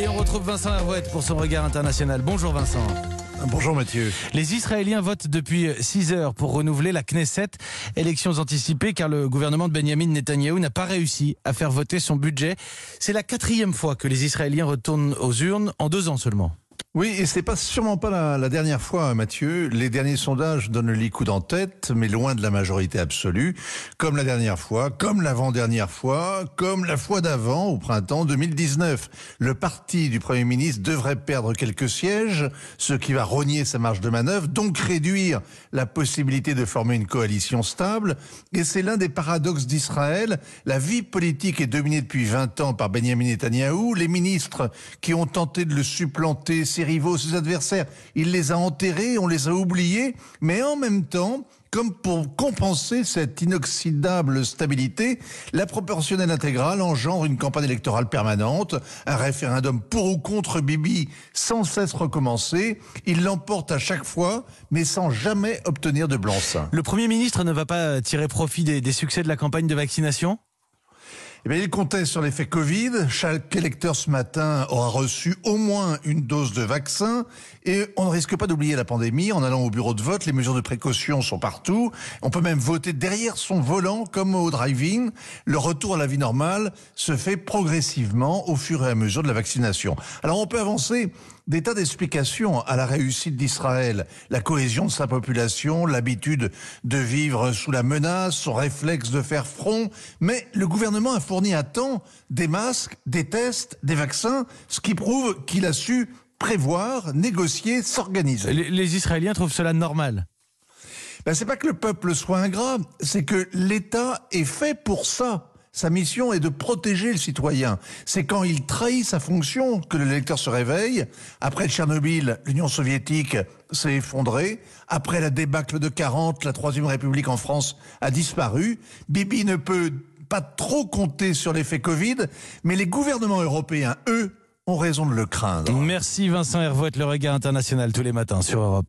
Et on retrouve Vincent Hervouet pour son regard international. Bonjour Vincent. Bonjour Mathieu. Les Israéliens votent depuis 6 heures pour renouveler la Knesset. Élections anticipées car le gouvernement de Benjamin Netanyahou n'a pas réussi à faire voter son budget. C'est la 4e fois que les Israéliens retournent aux urnes en 2 ans seulement. Oui, et c'est sûrement pas la dernière fois, Mathieu. Les derniers sondages donnent le Likoud en tête, mais loin de la majorité absolue. Comme la dernière fois, comme l'avant-dernière fois, comme la fois d'avant, au printemps 2019. Le parti du Premier ministre devrait perdre quelques sièges, ce qui va rogner sa marge de manœuvre, donc réduire la possibilité de former une coalition stable. Et c'est l'un des paradoxes d'Israël. La vie politique est dominée depuis 20 ans par Benjamin Netanyahou. Les ministres qui ont tenté de le supplanter, ses rivaux, ses adversaires, il les a enterrés, on les a oubliés, mais en même temps, comme pour compenser cette inoxydable stabilité, la proportionnelle intégrale engendre une campagne électorale permanente, un référendum pour ou contre Bibi sans cesse recommencer. Il l'emporte à chaque fois, mais sans jamais obtenir de blanc-seing. Le Premier ministre ne va pas tirer profit des succès de la campagne de vaccination ? Eh bien, il comptait sur l'effet Covid. Chaque électeur ce matin aura reçu au moins une dose de vaccin. Et on ne risque pas d'oublier la pandémie. En allant au bureau de vote, les mesures de précaution sont partout. On peut même voter derrière son volant, comme au drive-in. Le retour à la vie normale se fait progressivement au fur et à mesure de la vaccination. Alors, on peut avancer des tas d'explications à la réussite d'Israël. La cohésion de sa population, l'habitude de vivre sous la menace, son réflexe de faire front. Mais le gouvernement a fourni à temps des masques, des tests, des vaccins, ce qui prouve qu'il a su prévoir, négocier, s'organiser. Les Israéliens trouvent cela normal ? C'est pas que le peuple soit ingrat, c'est que l'État est fait pour ça. Sa mission est de protéger le citoyen. C'est quand il trahit sa fonction que l'électeur se réveille. Après Tchernobyl, l'Union soviétique s'est effondrée. Après la débâcle de 40, la Troisième République en France a disparu. Bibi ne peut pas trop compter sur l'effet Covid, mais les gouvernements européens, eux, ont raison de le craindre. Merci Vincent Hervouet, le regard international tous les matins sur Europe.